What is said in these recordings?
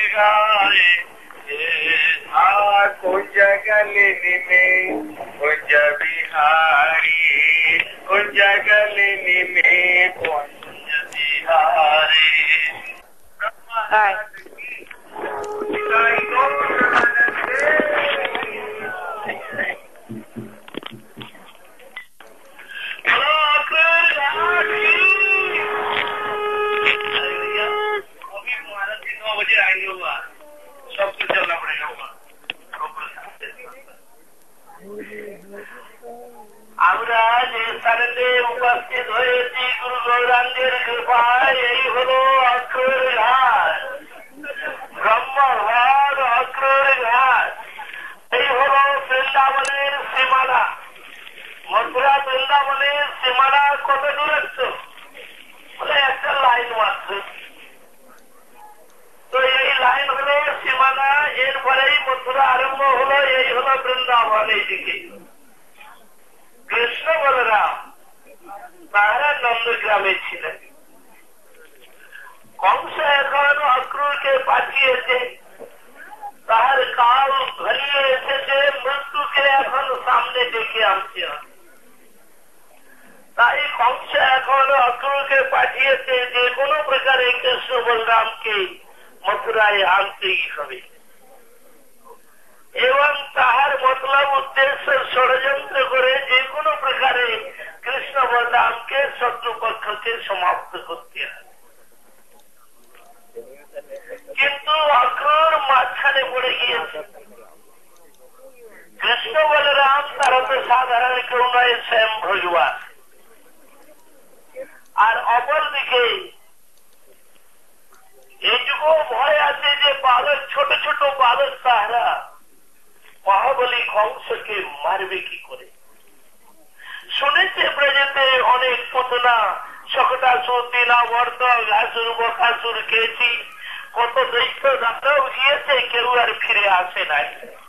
घारे कुंज गलिनी में कुंज बिहारी कुंज गलिनी में कुंज बिहारी। सबको चलना पड़ेगा। আমরা যে স্থানেতে উপস্থিত হয়েছি গুরু গৌরাঙ্গের কৃপায়, এই হলো অক্রুর ঘাট, ব্রহ্মঘাট অক্রুর ঘাট। এই হলো বৃন্দাবনের সীমানা। মথুরা বৃন্দাবনের সীমানা কত দূরত্ব? বলে একটা লাইন মাত্র। তো এই লাইন হলো সীমানা, এরপরেই মথুরা আরম্ভ হলো। এই হলো বৃন্দাবন। এইদিকে কৃষ্ণ বলরাম তাহারা নন্দগ্রামে ছিলেন। কংস এখন অক্রুরকে পাঠিয়েছে, তাহার কাল ঘনিয়ে এসেছে, মৃত্যুকে এখন সামনে ডেকে আনতে হবে। তাই কংস এখন অক্রুরকে পাঠিয়েছে যে কোনো প্রকারে কৃষ্ণ বলরামকে মথুরায় আনতেই হবে, এবং তাহার মতলব উদ্দেশ্য ষড়যন্ত্র করে যে কোনো প্রকারে কৃষ্ণ বলরামকে শত্রুপক্ষকে সমাপ্ত করতে হবে। কিন্তু অক্রুর মাঝখানে পড়ে গিয়েছে। কৃষ্ণ বলরাম তারা তো সাধারণ কেউ নয়, স্বয়ং ভগবান। আর অপরদিকে এইটুকু ভয় আছে যে বালক, ছোট ছোট বালক তাহারা মহাবলী কংসকে মারবে কি করে। শুনেছে ব্রজেতে অনেক পুতনা, শকটাসুর, তিনাবর্ত, ঘাসুর, বকাসুর খেয়েছি, কত দৈত্য দাঁড়াও গিয়েছে, কেউ আর ফিরে আসে নাই।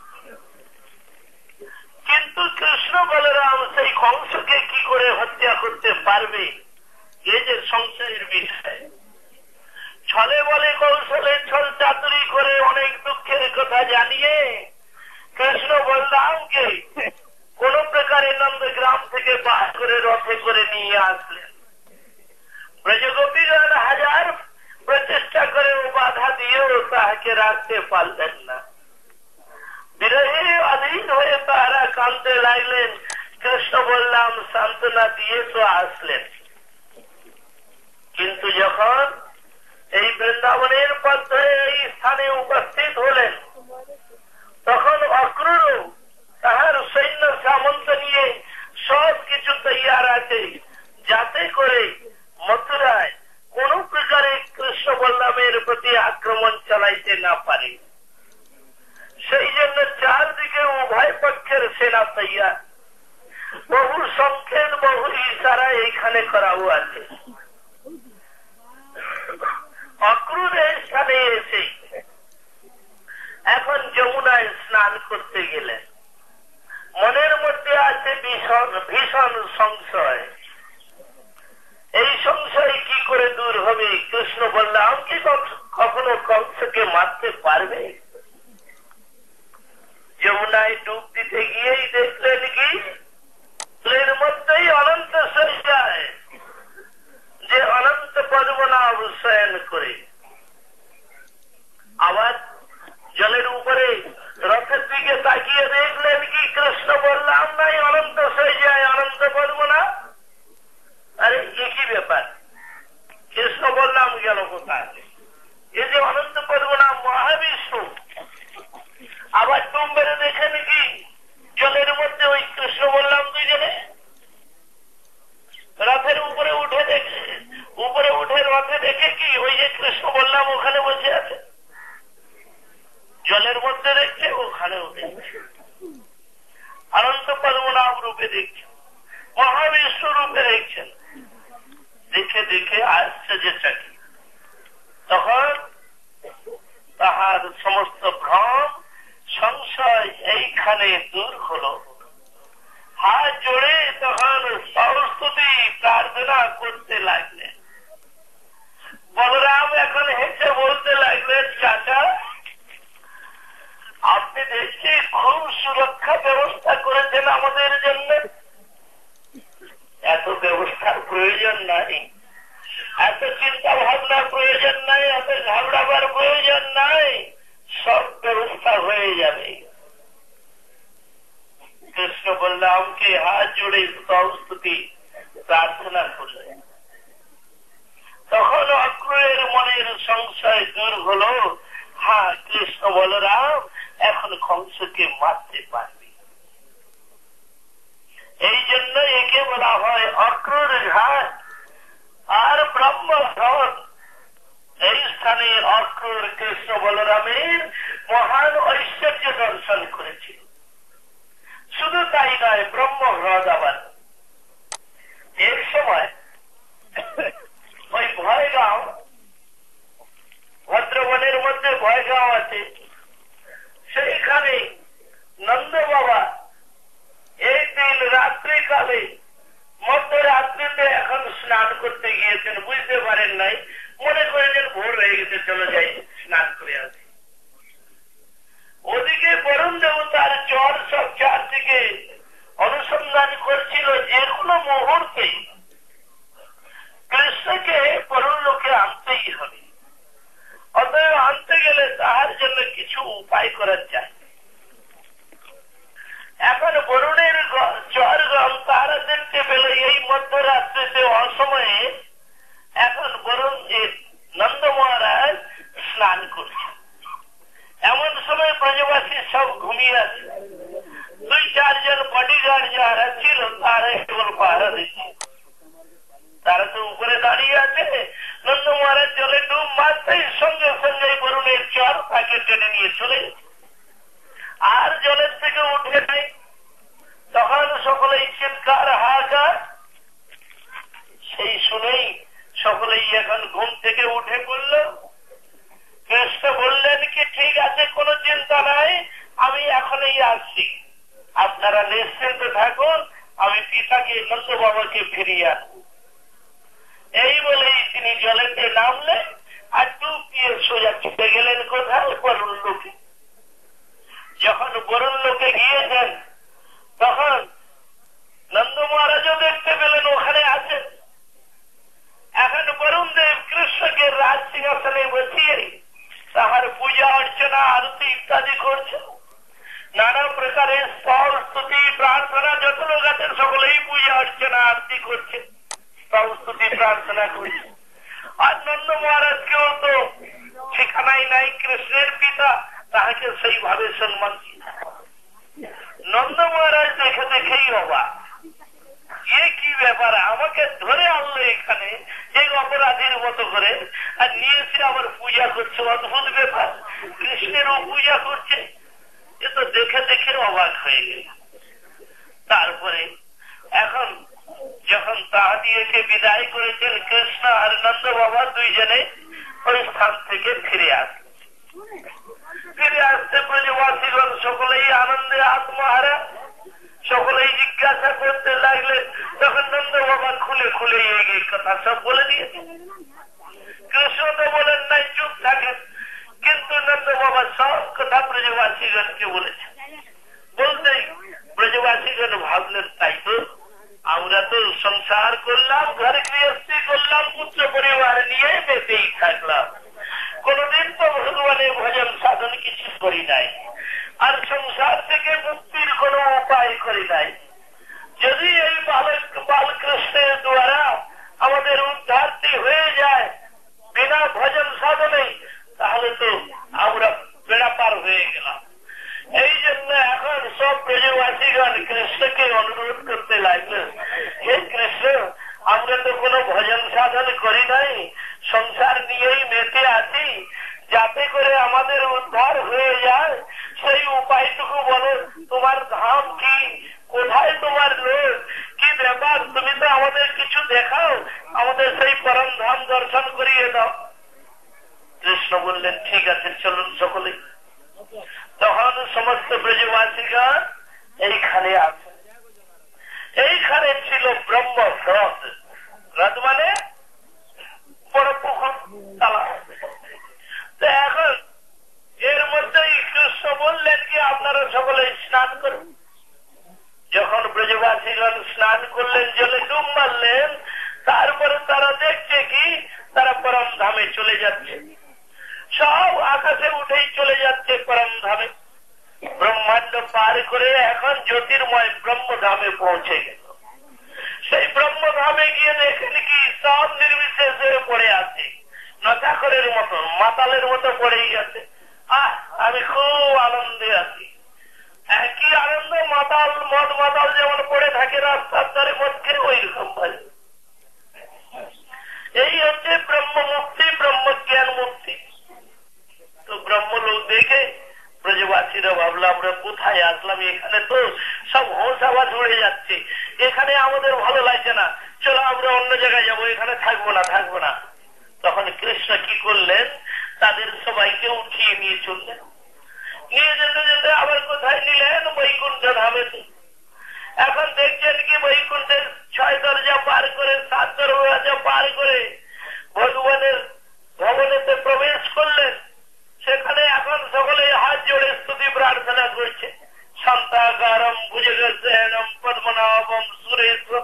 কিন্তু কৃষ্ণ বলরাম সেই কংসকে কি করে হত্যা করতে পারবে, এ যে সংশয়ের বিষয়। ছলে বলে কৌশলে ছল চাতুরি করে অনেক দুঃখের কথা জানিয়ে কৃষ্ণ বলরামকে কোন প্রকারে নন্দগ্রাম থেকে বার করে রথে করে নিয়ে আসলেন। ব্রজগোপীগণ হাজার প্রচেষ্টা করেও বাধা দিয়েও তাহাকে রাখতে পারলেন না। বিরহে অধীন হয়ে তাহারা কাঁদতে লাগলেন। কৃষ্ণ বলরাম সান্ত্বনা দিয়ে তো আসলেন। কিন্তু যখন এই বৃন্দাবনের পথে এই স্থানে উপস্থিত হলেন, তখন অক্রুর তাহার সৈন্য সামন্ত নিয়ে সব কিছু তৈয়ার আছে, যাতে করে মথুরায় কোন প্রকারে কৃষ্ণ বলরামের প্রতি আক্রমণ চালাইতে না পারে। সেই জন্য চারদিকে উভয় পক্ষের সেনা তৈয়ার। বহু সংকেত, বহু ইশারা এইখানে করাও আছে। অক্রুর এই স্থানে এসে এখন যমুনায় স্নান করতে গেলেন। মনের মধ্যে আছে ভীষণ ভীষণ সংশয়। এই সংশয় কি করে দূর হবে? কৃষ্ণ বললাম কি কখনো কংসকে মারতে পারবে? যমুনায় ডুব দিতে গিয়েই দেখলেন কি এর মধ্যেই অনন্ত সজ্জায় যে অনন্ত পদ্মনাভ শয়ন করে। আবার জলের উপরে রথের দিকে তাকিয়ে দেখলেন কি কৃষ্ণ বললাম নাই অনন্ত সজ্জায় অনন্ত পদ্মনাভ। আরে একই ব্যাপার, কৃষ্ণ বললাম গেল কোথায়? এই যে অনন্ত পদ্মনাভ মহাবিষ্ণু। আবার ডুব মেরে দেখেন কি জলের মধ্যে ওই কৃষ্ণ বললাম দুইজনে রথের উপরে উঠে দেখে, উপরে উঠে রথে দেখে কি ওই যে কৃষ্ণ বললাম ওখানে বসে আছে। জলের মধ্যে দেখছে, ওখানেও দেখছে। অনন্ত পদ্মনাভ রূপে দেখছে, মহাবিষ্ণু রূপে দেখছেন। দেখে দেখে আশ্চর্যচকিত। তখন তাহার সমস্ত ভ্রম সংশয় এইখানে দূর হল। হাত জোড়ে তখন সরস্বতী প্রার্থনা করতে লাগলেন। বলরাম এখন হেসে বলতে লাগলেন, চাচা জোড়ে স্তবস্তুতি প্রার্থনা করলেন। তখন অক্রূরের মনের সংশয় দূর হলো, হ্যাঁ কৃষ্ণ বলরাম এখন কংসকে মারতে পারবে। এই জন্য একে বলা হয় অক্রূর ঘাট আর ব্রহ্মধন। এই স্থানে অক্রূর কৃষ্ণ বলরামের মহান ঐশ্বর্য দর্শন করেছিল। শুধু তাই নয়, ব্রহ্মহ্রদ আবার এক সময় ওই ভয়গাঁও, ভদ্রবনের মধ্যে ভয়গাঁও আছে, সেইখানে নন্দ বাবা এই দিন রাত্রিকালে মধ্যরাত্রিতে এখন স্নান করতে গিয়েছেন। বুঝতে পারেন নাই, মনে করেছেন ভোর হয়ে গেছে, চলে যাই স্নান করে আসি। ওদিকে বরুণ দেবতার চর সব চারদিকে অনুসন্ধান করছিল, যে কোনো মুহূর্তে কৃষ্ণকে বরুণ লোকে আনতেই হবে। অতএব আনতে গেলে তাহার জন্য কিছু উপায় করার চাই। এখন বরুণের চরগম তারা দেখতে পেল এই মধ্যরাত্রিতে অসময়ে এখন বরুণ নন্দ মহারাজ স্নান করছে। এমন সময় ব্রজবাসী সব ঘুমিয়ে আছে। 2-4 জন বডিগার্ড যারা ছিল তারা কেবল পাহারা দিচ্ছে। তারা তো উপরে দাঁড়িয়ে আছে। নন্দ মহারাজ জলে ডুব মারতেই সঙ্গে সঙ্গে বরুণের চর তাকে টেনে নিয়ে চলে গেছে, আর জলের থেকে উঠে নাই। তখন সকলেই চিৎকার হাহাকার, সেই শুনেই সকলেই এখন ঘুম থেকে উঠে পড়ল। কৃষ্ণ বললেন কি, ঠিক আছে, কোনো চিন্তা নাই, আমি এখনই আসছি, আপনারা নিশ্চিন্ত থাকুন, আমি পিতাকে নন্দ বাবাকে ফিরিয়ে আনবো। এই বলেই তিনি জলেতে নামলেন আর ডুব দিয়ে সোজা ছুটে গেলেন কোথায়? বরুণ লোকে। যখন বরুণ লোকে গিয়েছেন তখন নন্দ মহারাজও দেখতে পেলেন ওখানে আছেন। এখন বরুণ দেব কৃষ্ণকে রাজ সিংহাসনে বসিয়ে তাহার পূজা অর্চনা আরতি ইত্যাদি করছে। নানা প্রকারের স্তব স্তুতি প্রার্থনা, যত লোক আছেন সকলেই পূজা অর্চনা আরতি করছে, স্তব স্তুতি প্রার্থনা করছে। আর নন্দ মহারাজকেও তো ঠিকানাই নাই, কৃষ্ণের পিতা, তাহাকে সেইভাবে সম্মান দিচ্ছে। নন্দ মহারাজ দেখে দেখেই অবাক, এ কি ব্যাপার, আমাকে ধরে আনলো এখানে এই অপরাধীর মতো করে, আর নিয়ে এসে আবার পূজা করছে। অদ্ভুত ব্যাপার, কৃষ্ণেরও পূজা করছে। এ তো দেখে দেখে অবাক হয়ে গেল। তারপরে এখন যখন তাহাদিকে বিদায় করেছেন কৃষ্ণ আর নন্দ বাবা দুইজনে ওই স্থান থেকে ফিরে আসে। ফিরে আসতে ব্রজবাসীগণ সকলেই আনন্দে আত্মহারা, সকলেই জিজ্ঞাসা করতে লাগলেন। তখন নন্দ বাবা খুলে খুলে এই কথা সব বলে দিয়েছে। কৃষ্ণ তো বলেন নাই, চুপ থাকেন, কিন্তু নন্দ বাবা সব কথা ব্রজবাসীগণকে বলেছে। বলতেই ব্রজবাসীগণ ভাবলেন, তাই তো, আমরা তো সংসার করলাম, ঘর গৃহস্থী করলাম, পুত্র পরিবার নিয়ে বেঁচেই থাকলাম, কোনদিন তো ভগবানের ভজন সাধন কিছু করি নাই, আর সংসার থেকে মুক্তির কোন উপায় করি নাই। যদি এই বালকৃষ্ণের দ্বারা আমাদের উদ্ধারটি হয়ে যায় বিনা ভজন সাধনে, তাহলে তো আমরা বেড়া পার হয়ে গেলাম। এই জন্য এখন সব ব্রজবাসীগণ কৃষ্ণকে অনুরোধ করতে লাগলেন, হে কৃষ্ণ, আমরা তো কোনো ভজন সাধন করি নাই, সংসার নিয়েই মেতে আছি, যাতে করে আমাদের উদ্ধার হয়ে যায় সেই উপায়টুকু বলো। তোমার ধাম কি, কোথায় তোমার লোক, কি ব্যাপার, তুমি তো আমাদের কিছু দেখাও, আমাদের সেই পরম ধাম দর্শন করিয়ে দাও। কৃষ্ণ বললেন, ঠিক আছে, চলুন সকলে। তখন সমস্ত ব্রজবাসীগণ এইখানে আছে। এইখানে ছিল ব্রহ্মহ্রদ। হ্রদ মানে বড় পুকুর, তালা। তো এখন এর মধ্যেই কৃষ্ণ বললেন কি, আপনারা সকলে স্নান করুন। যখন ব্রজবাসীগণ স্নান করলেন, জলে ডুব মারলেন, তারপরে তারা দেখছে কি, তারা পরম ধামে চলে যাচ্ছে, সব আকাশে উঠেই চলে যাচ্ছে পরম ধামে। ব্রহ্মাণ্ড পার করে এখন জ্যোতির্ময় ব্রহ্মধামে পৌঁছে গেল। সেই ব্রহ্মধামে গিয়ে দেখেন কি সব নির্বিশেষ হয়ে পড়ে আছে, নচাকরের মতো মাতালের মতো পড়েই আছে। আমি খুব আনন্দে আছি। কি আনন্দ! মাতাল মদ মাতাল যেমন পড়ে থাকে রাস্তার ধারে মদ খেয়ে, ওই রকম ভাই। এই হচ্ছে ব্রহ্ম মুক্তি, ব্রহ্ম জ্ঞান মুক্তি। তো ব্রহ্মলোক দেখে ব্রজবাসীরা ভাবলো আমরা কোথায় আসলাম, এখানে তো সব হোস আওয়াজ উড়ে যাচ্ছে, এখানে আমাদের ভালো লাগছে না, চলো আমরা অন্য জায়গায় যাবো, এখানে থাকবো না। তখন কৃষ্ণ কি করলেন, তাদের সবাইকে উঠিয়ে নিয়ে চললেন। নিয়ে যেতে যেতে আবার কোথায় নিলেন, বৈকুণ্ঠ ধামেতে। এখন দেখছেন কি বৈকুণ্ঠের 6 দরজা পার করে 7 দরজা পার করে ভগবানের ভবনেতে প্রবেশ করলেন। সেখানে এখন সকলে হাত জোড়ে স্তুতি প্রার্থনা করছে। শান্তাকারম ভুজগশয়নম পদ্মনাভম সুরেশম।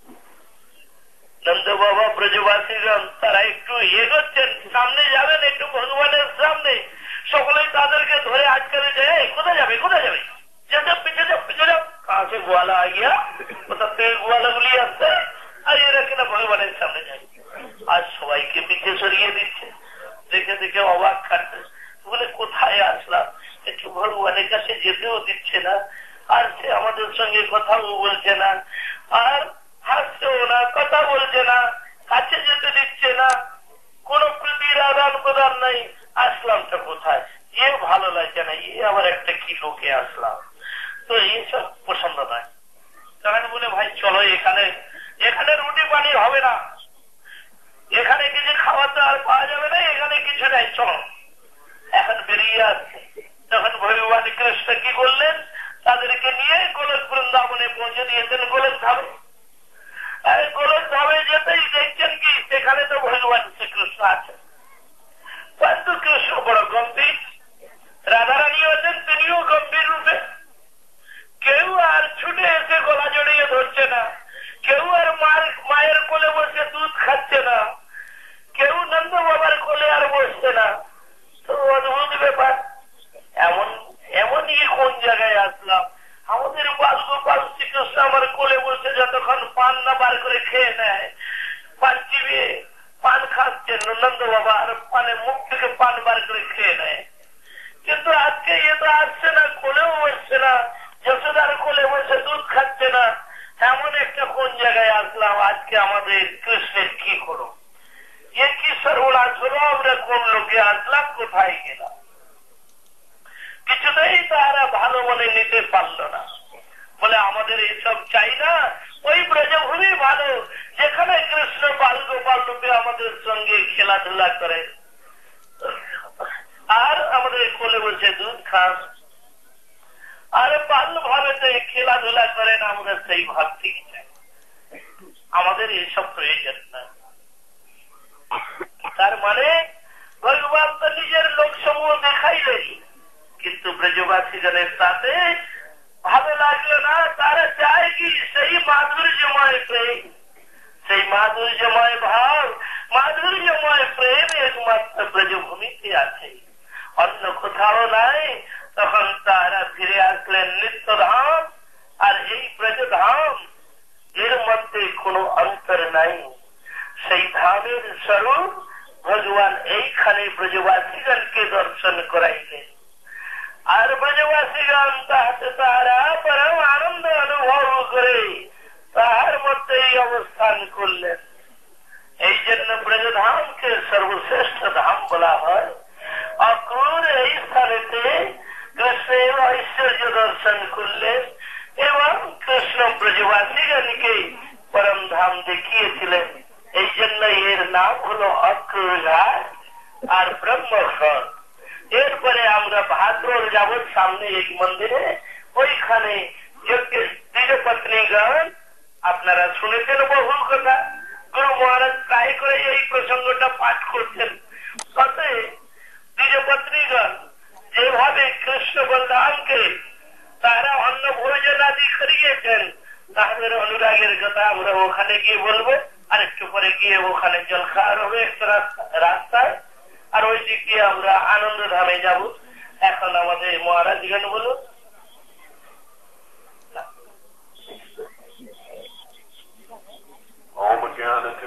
নন্দ বাবা ব্রজবাসীগণ তারা একটু এগোচ্ছেন, সামনে যাবেন একটু ভগবানের সামনে, সকলেই তাদেরকে ধরে আটকে দিচ্ছে, কোথায় যাবে পিছিয়ে যাও। कहाँ से ग्वाला आ गया, मतलब तेल ग्वाला गुली আসছে, আর এরা কিনা ভগবানের সামনে যায়। আর সবাইকে পিছিয়ে সরিয়ে দিচ্ছে, দেখে দেখে অবাক খাচ্ছে, বলে কোথায় আসলাম, একটু ভগবানের কাছে যেতেও দিচ্ছে না, আর সে আমাদের সঙ্গে কথাও বলছে না, আর হাসছেও না, কথা বলছে না, কাছে যেতে দিচ্ছে না, কোন প্রীতির আদান প্রদান নাই। আসলামটা কোথায়, এ ভালো লাগছে না, এ আবার একটা কি লোকে আসলাম, তো এইসব পছন্দ নয়। তখন বলে ভাই চলো, এখানে রুটি পানি হবে না, এখানে কিছু খাবার তো আর পাওয়া যাবে না, এখানে কিছু নাই, চলো। এখন বেরিয়ে আসছে। তখন ভগবান কৃষ্ণ কি করলেন, তাদেরকে নিয়ে গোলক বৃন্দাবনে পৌঁছে দিয়েছেন, গোলক ধামে। গোলক ধামে যেতেই দেখছেন কি সেখানে তো ভগবান শ্রীকৃষ্ণ আছেন, কিন্তু কৃষ্ণ বড় গম্ভীর, রাধারানী আছেন তিনিও গম্ভীর রূপে। কেউ আর ছুটে এসে গলা জড়িয়ে ধরছে না, কেউ আর মায়ের কোলে বসে দুধ খাচ্ছে না, কেউ নন্দ বাবার কোলে আর বসছে না। তো অদ্ভুত ব্যাপার, এমনই কোন জায়গায় আসলাম। আমাদের বাল গোপাল শ্রীকৃষ্ণ আমার কোলে বসে যতক্ষণ পান না বার করে খেয়ে নেয়, পান চিবিয়ে পান খাচ্ছেন নন্দ বাবা, আর পানে মুখ থেকে পান বার করে খেয়ে নেয়। কিন্তু আজকে এ তো আসছে না, কোলেও বসছে না, যশোদার কোলে বসে দুধ খাচ্ছে না। এমন একটা কোন জায়গায় আসলাম, আজকে আমাদের কৃষ্ণের কি হলো, এ কি সর্বনাশ হলো, আমরা কোন লোকে আসলাম, কোথায় গেলাম। কিছুতেই তারা ভালো মনে নিতে পারল না, বলে আমাদের এইসব চাই না, ওই ব্রজভূমি ভালো, যেখানে কৃষ্ণ বাল গোপাল রূপে আমাদের সঙ্গে খেলাধুলা করে আর আমাদের কোলে বসে দুধ খান, আর বাল্য ভাবেতে খেলাধুলা করেন, আমরা সেই ভাব ঠিক চাই, আমাদের এইসব প্রয়োজন না। তার মানে ভগবান তো নিজের লোক সমূহ দেখাইলেন, কিন্তু ব্রজবাসীগণের সাথে ভালো লাগলো না। তারা চায় কি সেই মাধুর্যময় প্রেম, সেই মাধুর্যময় ভাব, মাধুর্যময় প্রেম একমাত্র ব্রজভূমিতে আছে, অন্য কোথাও নাই। তখন তারা ফিরে আসলেন নিত্যধাম, আর এই ব্রজধাম এর মধ্যে কোনো অন্তর নাই। সেই ধামের স্বরূপ ভগবান এইখানে ব্রজবাসীগণকে দর্শন করাইলেন, আর ব্রজবাসীগণ তাহাতে তারা পরম আনন্দ অনুভব করে তাহার মধ্যেই অবস্থান করলেন। এই জন্য ব্রজধামকে সর্বশ্রেষ্ঠ ধাম বলা হয়। অক্রূর এই স্থানেতে কৃষ্ণের ঐশ্বর্য দর্শন করলেন এবং কৃষ্ণ ব্রজবাসীগণকে পরম ধাম দেখিয়েছিলেন। এই জন্য এর নাম হলো অক্রূর ঘাট আর ব্রহ্মঘট। এরপরে আমরা ভাদ্র যাব সামনে এক মন্দিরে, ওইখানে দ্বিজপত্নীগণ, আপনারা শুনেছেন বহু কথা, গুরু মহারাজ প্রায় করে এই প্রসঙ্গটা পাঠ করছেন। দ্বিজপত্নীগণ যেভাবে কৃষ্ণ বলরামকে তারা অন্ন ভোজন আদি করিয়েছেন, তাদের অনুরাগের কথা আমরা ওখানে গিয়ে বলবো। আর একটু পরে গিয়ে ওখানে জল খাওয়ার হবে একটা রাস্তায়, আর ওই দিক দিয়ে আমরা আনন্দ ধামে যাব। এখন আমাদের মহারাজগণ বলুন।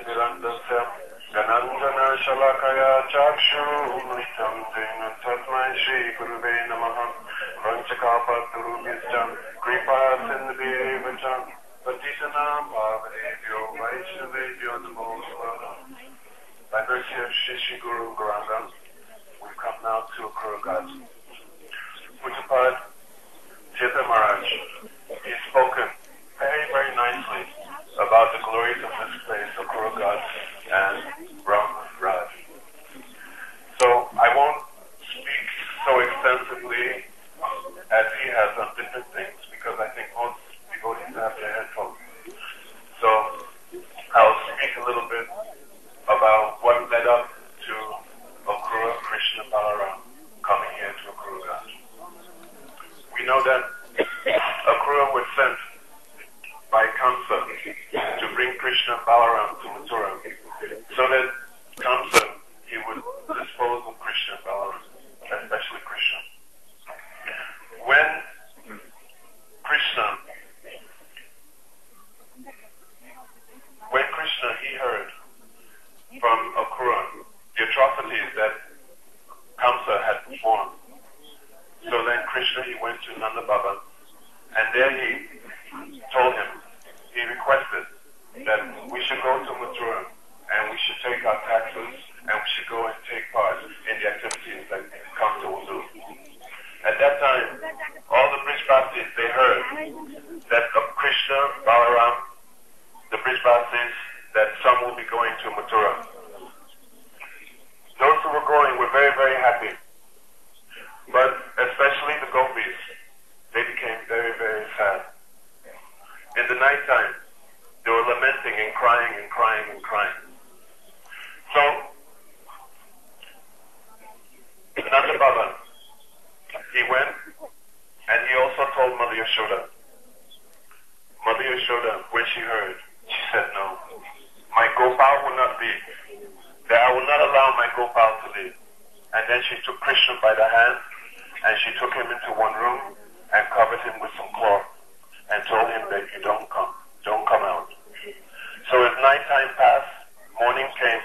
Vilandasya Ganandana Shalakaya Chakshu Nitam Tena Tatmai Shri Guruve Namaha Vanchakapaturubhyastam Kripa Sindhi Vacham Patisanam Bhavadevyo Vaishnavevyo Namo Swaha. By virtue of Shri Guru Gauranga, we've come now to Akrura Ghat. Pujapad Tirtha Maharaj, he's spoken very, very nicely about the glories of this place, Akrura Ghat and Ram Raj. So I won't speak so extensively as he has on different things, because I think most devotees have their headphones. So I'll speak a little bit about what led up to Akrura Krishna Balaram coming here to Akrura Ghat. We know that Akrura was sent by Kamsa to bring Krishna Balaram to Mathura, so that Kamsa, he would dispose of Krishna Balaram, especially Krishna. When Krishna, he heard from Akrura the atrocities that Kamsa had performed, so then Krishna, he went to Nanda Baba, and there he told him, he requested that we should go to Mathura and we should take our taxes and we should go and take part in the activities that Kamsa will do. At that time, all the Brijvasis, they heard that of Krishna, Balaram, the Brijvasis, that some will be going to Mathura. Those who were going were very, very happy. But especially the gopis, they became very, very sad. In the nighttime, they were lamenting and crying and crying and crying. So, Nanda Baba, he went and he also told Mother Yashoda. Mother Yashoda, when she heard, she said, no, my Gopal will not leave. That I will not allow my Gopal to leave. And then she took Krishna by the hand and she took him into one room and covered him with some cloth and told him that you don't come out. So as nighttime passed, morning came.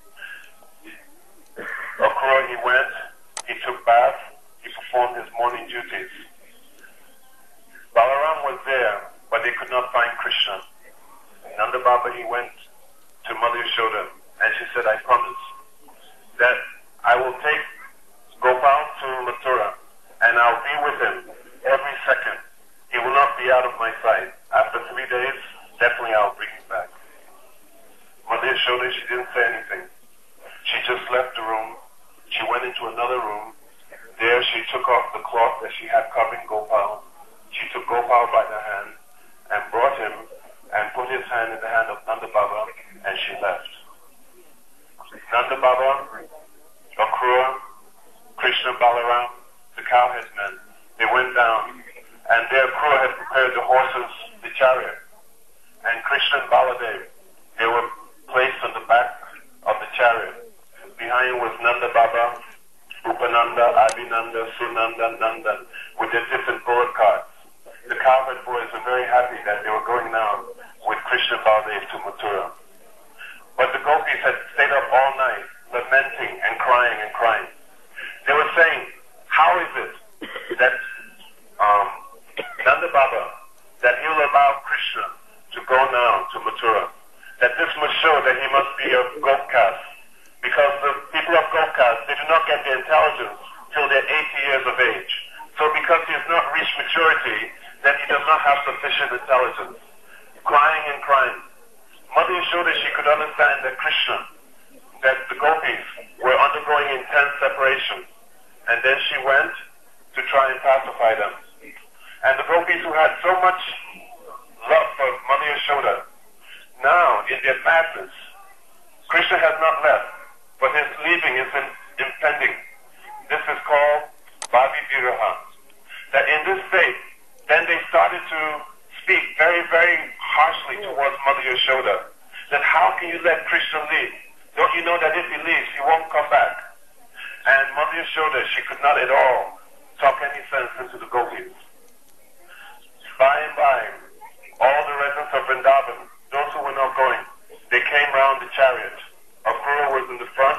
Akrura, he went, he took bath, he performed his morning duties. Balaram was there, but they could not find Krishna. Nanda Baba, he went to Mother Yashoda, and she said, I promise that I will take Gopal to Mathura, and I'll be with him every second. He will not be out of my sight. After 3 days, definitely I'll bring him back. Mother Yashoda, she didn't say anything. She just left the room. She went into another room. There she took off the cloth that she had covering Gopal. She took Gopal by the hand and brought him and put his hand in the hand of Nanda Baba, and she left. Nanda Baba, Akrura, Krishna Balaram, the cowhead men, they went down, and there Akrura had prepared the horses, the chariot, and Krishna and Baladev, they were placed on the back of the chariot. Behind was Nanda Baba, Upananda, Abhinanda, Sunanda, Nandan, with their different bullock carts. The cowherd boys were very happy that they were going now with Krishna Baladev to Mathura. But the gopis had stayed up all night, lamenting and crying and crying. They were saying, how is it that Nanda Baba, that he'll allow Krishna to go now to Mathura? That this must show that he must be of Gop caste. Because the people of Gop caste, they do not get their intelligence till they're 80 years of age. So because he has not reached maturity, then he does not have sufficient intelligence. Crying and crying. Mother Yashoda, she could understand that Krishna, that the gopis were undergoing intense separation. And then she went to try and pacify them. And the gopis who had so much love for Mother Yashoda, now in their madness, Krishna has not left, but his leaving is impending. This is called Bhavi Viraha. That in this state, then they started to speak very, very harshly towards Mother Yashoda. That how can you let Krishna leave? Don't you know that if he leaves, he won't come back? And Mother Yashoda, she could not at all talk any sense into the gopis. By and by, all the residents of Vrindavan, those who were not going, they came round the chariot. Akrura was in the front.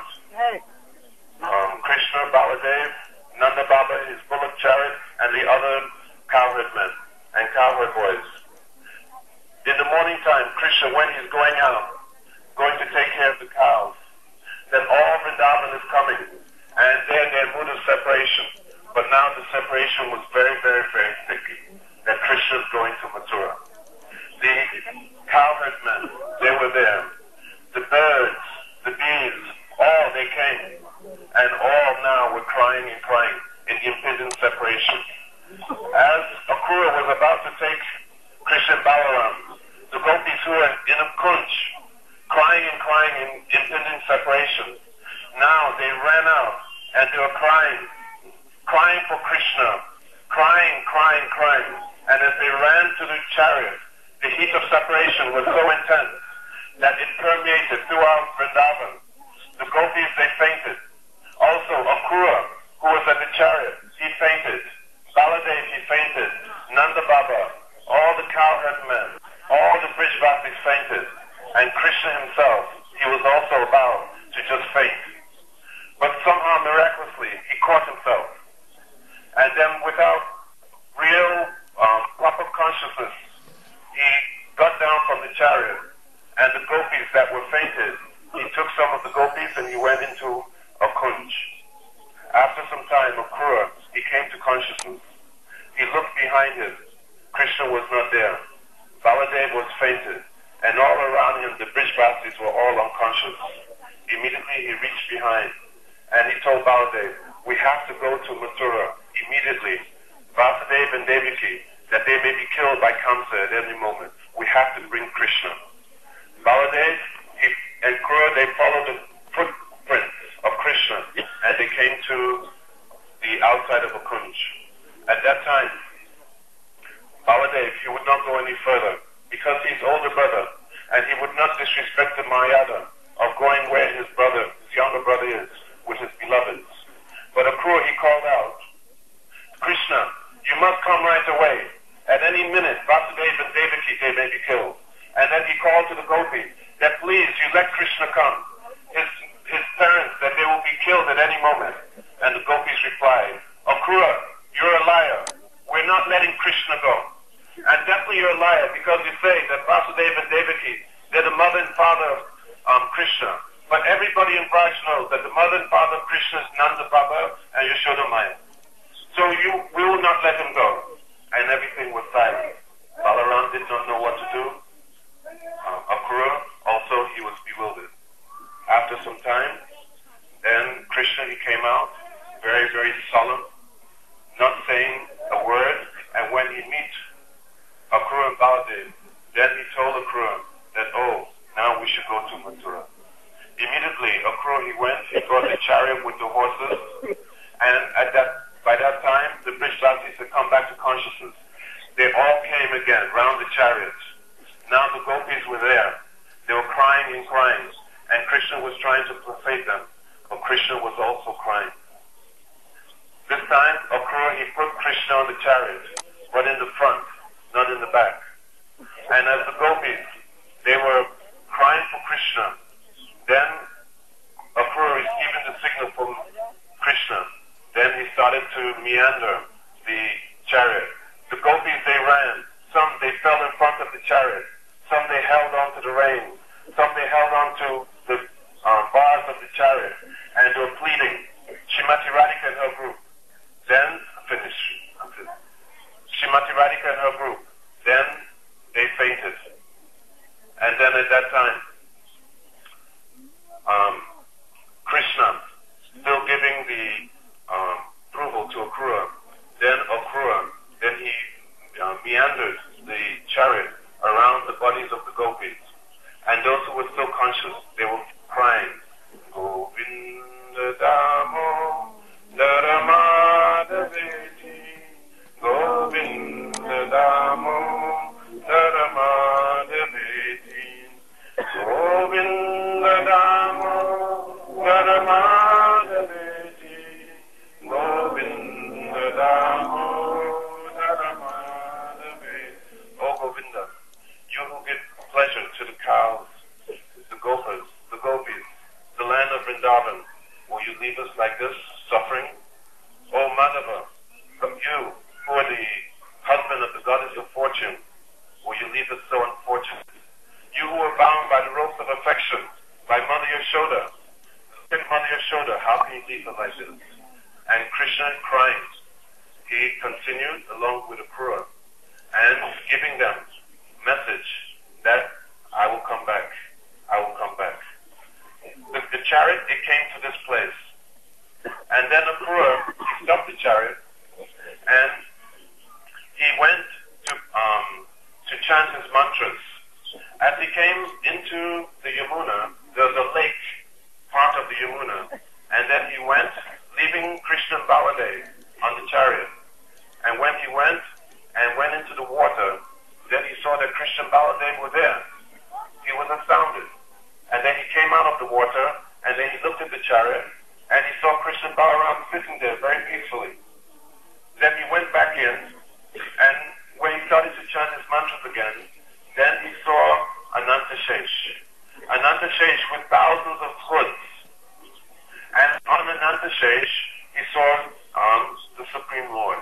Krishna, Baladev, Nanda Baba, his bullock chariot, and the other cowherd men and cowherd boys. In the morning time, Krishna, when he's going out, going to take care of the cows, then all Vrindavan is coming, and they're mood of separation. But now the separation was very, very, very thick, that Krishna is going to Mathura. The cowherd men, they were there. The birds, the bees, all they came. And all now were crying and crying in impending separation. As Akrura was about to take Krishna and Balaram, the gopis who were in a kunj, crying and crying in impending separation, now they ran out and they were crying for Krishna, crying. And as they ran to the chariot, the heat of separation was so intense that it permeated throughout Vrindavan. The gopis, they fainted. Also, Akrura, who was at the chariot, he fainted. Baladev, he fainted. Nanda Baba, all the cowherd men, all the Brijvasis fainted. And Krishna himself, he was also about to just faint. But somehow, miraculously, he caught himself. And then without real proper consciousness, he got down from the chariot. And the gopis that were fainted, he took some of the gopis and he went into a kunj. After some time, Akrura, he came to consciousness. He looked behind him. Krishna was not there. Baladev was fainted. And all around him, the Brijvasis were all unconscious. Immediately, he reached behind. And he told Baladev, we have to go to Mathura immediately. Vasudeva and Devaki, that they may be killed by Kamsa at any moment. We have to bring Krishna. Baladev and Akrura, they followed the footprints of Krishna, and they came to the outside of a kunj. At that time, Baladev, he would not go any further, because he's older brother, and he would not disrespect the Maryada of going where his brother, his younger brother is, with his beloveds. But Akrura, he called out, Krishna, you must come right away. At any minute, Vasudeva and Devaki, they may be killed. And then he called to the gopis that please, you let Krishna come. His parents, that they will be killed at any moment. And the gopis replied, Akrura, you're a liar. We're not letting Krishna go. And definitely you're a liar, because you say that Vasudeva and Devaki, they're the mother and father of Krishna. But everybody in Braj knows that the mother and father of Krishna is Nanda Baba and Yashoda Maya. So we will not let him go. And everything was silent. Balaram did not know what to do. Akrura, also, he was bewildered. After some time, then Krishna, he came out, very, very solemn, not saying a word, and when he met Akrura and Baladev, then he told Akrura that, oh, now we should go to Mathura. Immediately, Akrura, he went, he brought the chariot with the horses, and by that time, the Brijvasis had come back to consciousness. They all came again round the chariots. Now the gopis were there. They were crying and crying, and Krishna was trying to persuade them, but Krishna was also crying. This time, Akrura, he put Krishna on the chariot, but in the front, not in the back. And as the gopis, they were crying for Krishna, then Akrura is giving the signal from Krishna. Then he started to meander the chariot. The gopis, they ran. Some, they fell in front of the chariot. Some, they held on to the reins. Some, they held on to the bars of the chariot. And they were pleading. Shrimati Radhika and her group. Then, finish. Shrimati Radhika and her group. Then, they fainted. And then at that time, Krishna, still giving the approval to Akrura. Then Akrura, then he meandered the chariot around the bodies of the gopis. And those who were still conscious, they were crying, Govinda Vrindavan, will you leave us like this, suffering? O Madhava, from you, who are the husband of the goddess of fortune, will you leave us so unfortunate? You who are bound by the ropes of affection, by Mother Yashoda, Mother Yashoda, how can you leave her like this? And Krishna, crying, he continued along with Akrura and giving them message that I will come back. I will come back. The chariot, it came to this place. And then Akrura, he stopped the chariot and he went to chant his mantras. As he came into the Yamuna, there was a lake, part of the Yamuna, and then he went, leaving Krishna and Baladev on the chariot. And when he went into the water, then he saw that Krishna and Baladev were there. He was astounded. And then he came out of the water, and then he looked at the chariot, and he saw Krishna and Balaram sitting there very peacefully. Then he went back in, and when he started to chant his mantras again, then he saw Anantashesh. Anantashesh with thousands of hoods. And on Anantashesh, he saw the Supreme Lord.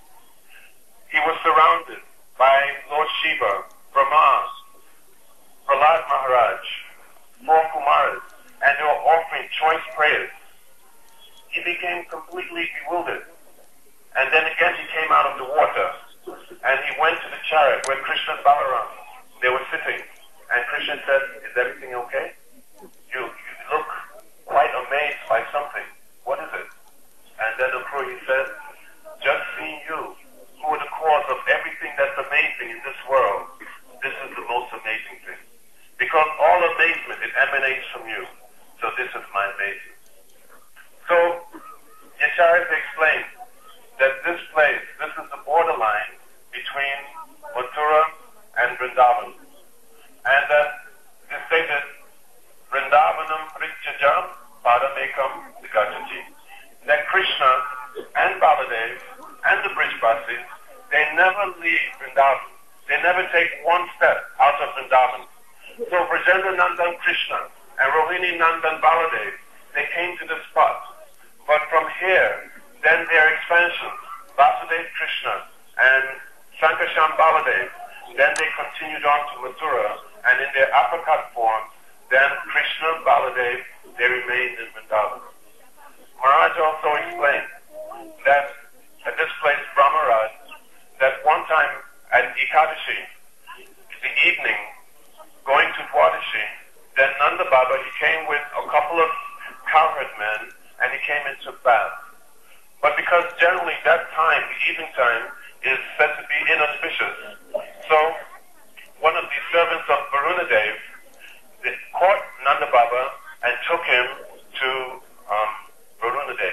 He was surrounded by Lord Shiva, Brahma, Prahlad Maharaj, 4 Kumaras, and they were offering choice prayers. He became completely bewildered. And then again he came out of the water, and he went to the chariot where Krishna and Balaram, they were sitting. And Krishna said, is everything okay? You look quite amazed by something. What is it? And then Akrura, he said, just seeing you, who are the cause of everything that's amazing in this world, this is the most amazing thing. Because all amazement, it emanates from you. So this is my amazement. So, Yacharya explained that this place, this is the borderline between Mathura and Vrindavan. And that they say that Vrindavanam Pritchajam Padamekam Gachati. That Krishna and Baladev and the Brijbasis, they never leave Vrindavan. They never take one step out of Vrindavan. So Vrajendra Nandan Krishna and Rohini Nandan Baladev, they came to this spot. But from here, then their expansion, Vasudev Krishna and Sankarshan Baladev, then they continued on to Mathura, and in their uppercut form, then Krishna, Baladev, they remained in Vrindavan. Maharaj also explained that at this place, Brahmaraj, that one time at Ekadashi, the evening, going to Dwadashi, then Nanda Baba, he came with a couple of cowherd men, and he came and took bath. But because generally that time, the evening time, is said to be inauspicious, so one of the servants of Varunadev caught Nanda Baba and took him to Varunadev.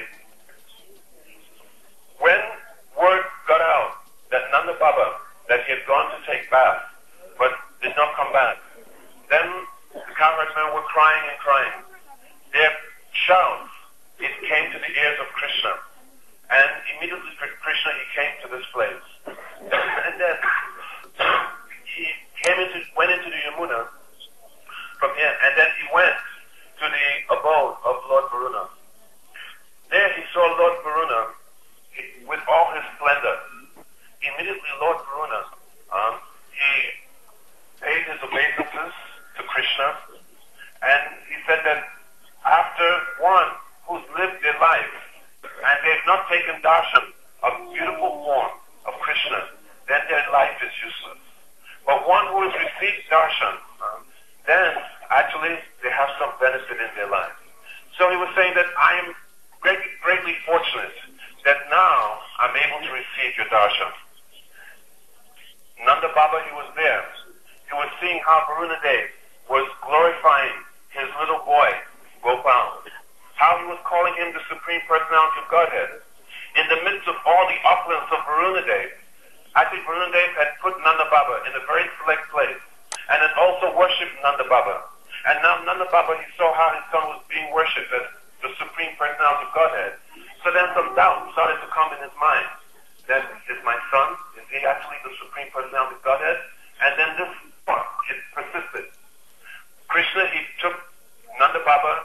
When word got out that Nanda Baba, that he had gone to take bath, but did not come back, then the cowherd men were crying and crying. Their shouts, it came to the ears of Krishna. And immediately Krishna, he came to this place. And then he went into the Yamuna from here, and then he went to the abode of Lord Varuna. There he saw Lord Varuna with all his splendor. Immediately Lord Varuna, he paid his obeisances to Krishna, and he said that after one who's lived their life, and they've not taken darshan of beautiful form of Krishna, then their life is useless. But one who has received darshan, then actually they have some benefit in their life. So he was saying that I am greatly fortunate that now I'm able to receive your darshan. Nanda Baba, he was there. He was seeing how Varunadev was glorifying his little boy, Gopal. How he was calling him the Supreme Personality of Godhead. In the midst of all the opulence of Varunadev, actually Varunadev had put Nanda Baba in a very select place, and had also worshipped Nanda Baba. And now Nanda Baba, he saw how his son was being worshipped as the Supreme Personality of Godhead. So then some doubt started to come in his mind. That is my son? Is he actually the Supreme Personality of Godhead? And then this thought, it persisted. Krishna, he took Nanda Baba, he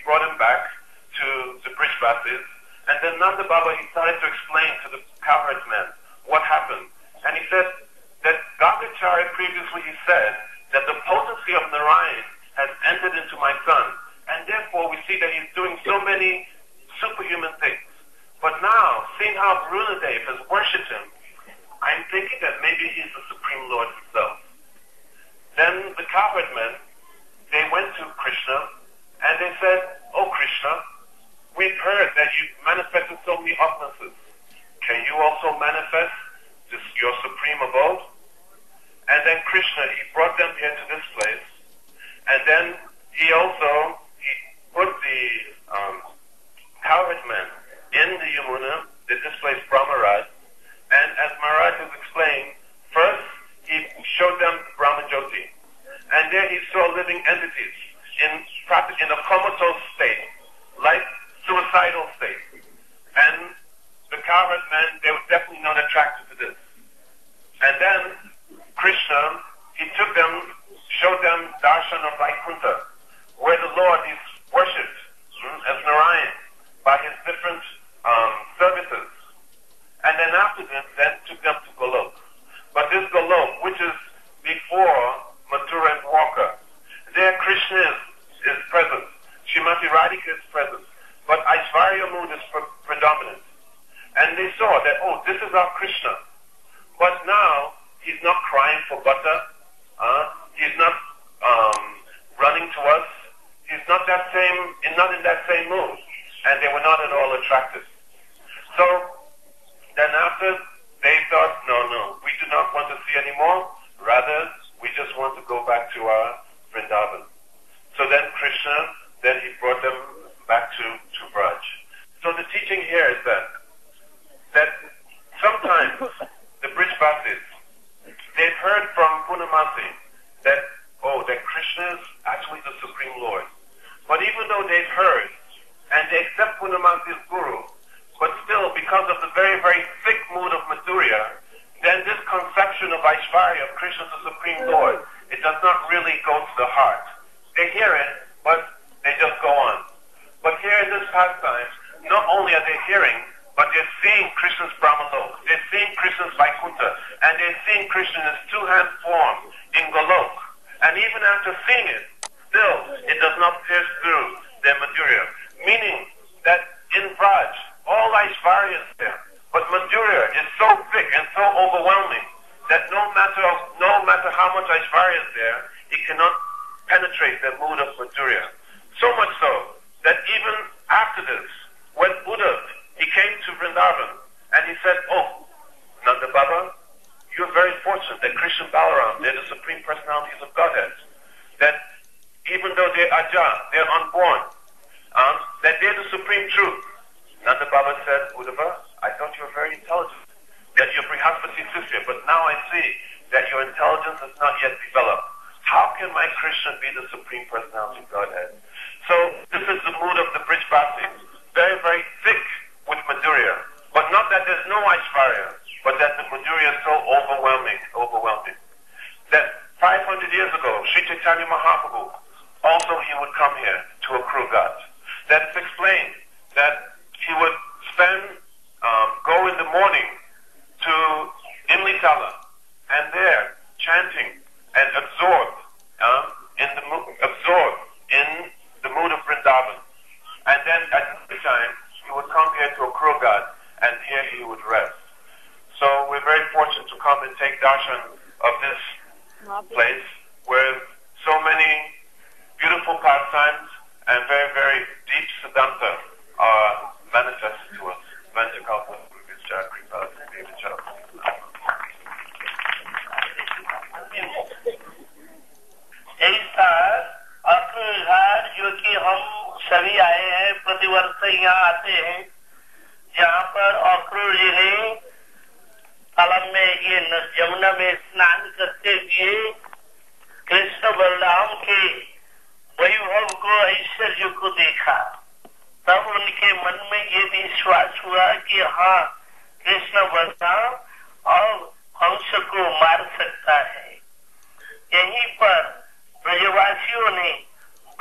brought him back to the Brijbasis, and then Nanda Baba, he started to explain to the cowherd men what happened. And he said that Gangacharya previously he said that the potency of Narayan has entered into my son, and therefore we see that he's doing so many superhuman things. But now, seeing how Varunadev has worshipped him, I'm thinking that maybe he's the Supreme Lord himself. Then the cowherd men, they went to Krishna and they said, "Oh Krishna, we've heard that you manifested so many opulences. Can you also manifest your supreme abode?" And then Krishna, he brought them here to this place, and then he put the cowherd men in the Yamuna, that displaced Brahmaraj, and as Maharaj has explained, first he showed them Brahma Jyoti, and there he saw living entities in a comatose state, like suicidal state. And the cowherd men, they were definitely not attracted to this. And then Krishna, he took them, showed them darshan of Vaikuntha, where the Lord is worshipped as Narayan by his different services. And then after this, then took them to Golok. But this Golok, which is before Mathura and Dwarka, there Krishna is present. Srimati Radhika is present. But Aishvarya mood is predominant. And they saw that, oh, this is our Krishna. But now, he's not crying for butter. He's not running to us. He's not in that same mood. And they were not at all attracted. So, then after, they thought, no, we do not want to see anymore. Rather, we just want to go back to our Vrindavan. So then Krishna, then he brought them back to Braj. So the teaching here is that sometimes the Brijbasis, they've heard from Purnamasi that Krishna is actually the Supreme Lord. But even though they've heard, and they accept Purnamasi as Guru, but still, because of the very, very thick mood of Madhurya, then this conception of Aishvarya, of Krishna the Supreme Lord, it does not really go to the heart. They hear it, but they just go on. But here in this pastime, not only are they hearing, but they're seeing Krishna's Brahmalok, they're seeing Krishna's Vaikuntha, and they're seeing Krishna in his two-hand form in Golok. And even after seeing it, still, it does not pierce through their Madhurya. Meaning that in Vraj, all Aishvarya is there, but Madhurya is so thick and so overwhelming that no matter how much Aishvarya is there, it cannot penetrate the mood of Madhurya. So much so that even after this, when Uddhav, he came to Vrindavan and he said, "Oh, Nanda Baba, you're very fortunate that Krishna and Balaram, they're the supreme personalities of Godhead. That even though they're Aja, they're unborn, that they're the supreme truth." Nanda Baba said, "Uddhava, I thought you were very intelligent, that you're Brihaspati Sisya, but now I see that your intelligence has not yet developed. How can my Krishna be the supreme personality of Godhead?" So this is the mood of the Brijbasis, very, very thick with Madhurya. But not that there's no Aishvarya, but that the Madhurya is so overwhelming. That 500 years ago, Sri Chaitanya Mahaprabhu, also he would come here to accrue God. That's explained that he would go in the morning to Imlitala, and there chanting and absorbed in the mood of Vrindavan. And then at the time, he would come here to accrue God, and here he would rest. So we're very fortunate to come and take darshan of this place where so many beautiful pastimes and very, very deep Siddhanta are manifested to us. ऐसा अक्रूरघाट जो कि हम सभी आए हैं, प्रतिवर्ष यहाँ आते हैं, जहाँ पर अक्रूर जी ने तालाब में ये यमुना में स्नान करते हुए कृष्ण बलराम के वैभव को, ऐश्वर्य को देखा। तब उनके मन में ये विश्वास हुआ कि हाँ, कृष्ण बलराम और हंस को मार सकता है। यहीं पर ब्रजवासियों ने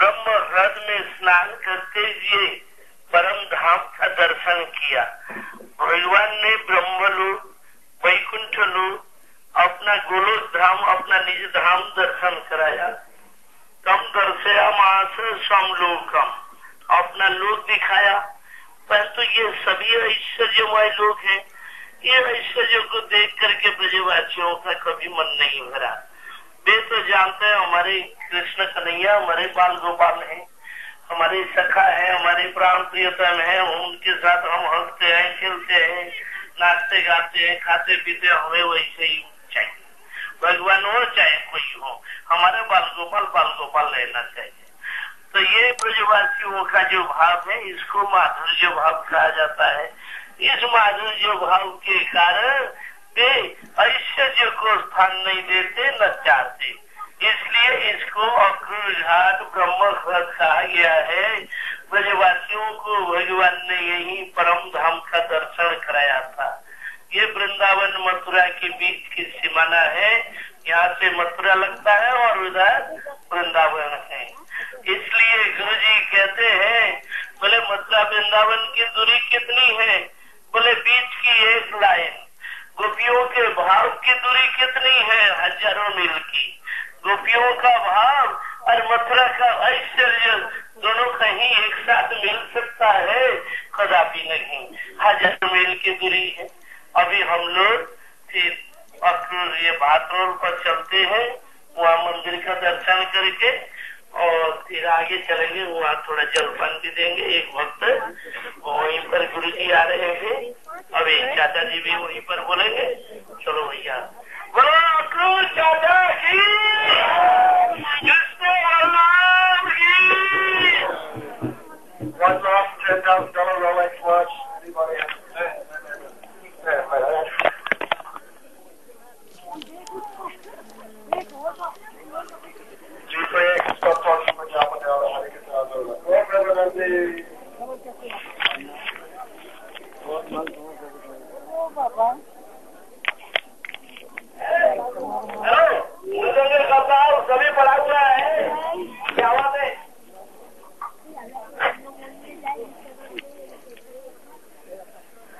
ब्रह्म ह्रद में स्नान करते हुए परम धाम का दर्शन किया। भगवान ने ब्रह्मलोक, वैकुंठ लोक, अपना गोलोक धाम, अपना निज धाम दर्शन कराया। तम दर्शयामास समलोकम, अपना लोक दिखाया। परंतु ये सभी ऐश्वर्यमय लोग हैं। ये ऐश्वर्य को देख करके ब्रजवासियों का कभी मन नहीं भरा। वे तो जानते हैं हमारे कृष्ण कन्हैया हमारे बाल गोपाल हैं, हमारे सखा है, हमारे प्राण प्रियतम है, उनके साथ हम हंसते हैं, खेलते हैं, नाचते गाते हैं, खाते पीते, हमें वैसे ही चाहिए। भगवान हो चाहे कोई हो, हमारे बाल गोपाल रहना चाहिए। तो ये ब्रजवासियों का जो भाव है इसको माधुर्य भाव कहा जाता है। इस माधुर्य भाव के कारण वे ऐश्वर्य को स्थान नहीं देते, न चाहते। इसलिए इसको अक्रूर घाट ब्रह्म ह्रद कहा गया है। ब्रजवासियों को भगवान ने यही परम धाम का दर्शन कराया था। ये वृंदावन मथुरा के बीच की सीमाना है। यहाँ से मथुरा लगता है और उधर वृंदावन है। इसलिए गुरु जी कहते हैं, बोले मथुरा वृंदावन की दूरी कितनी है? बोले बीच की एक लाइन। गोपियों के भाव की दूरी कितनी है? हजारों मील की। गोपियों का भाव और मथुरा का ऐश्वर्य दोनों कहीं एक साथ मिल सकता है? कदापि नहीं। हजारों मील की दूरी है। अभी हम लोग फिर अक्रूर ये भातरोल पर चलते हैं, वहाँ मंदिर का दर्शन करके और फिर आगे चलेंगे। वहाँ थोड़ा जलपान भी देंगे। एक भक्त वहीं पर गुरु जी आ रहे हैं, अभी चाचा जी भी वहीं पर बोलेंगे। चलो भैया, बोलो अक्रूर चाचा की, कृष्ण भगवान की। $1,10,000 Rolex watch. Anybody have stop talking for job and down. I think it's hello, सभी पढ़ा हुआ है। क्या बात है?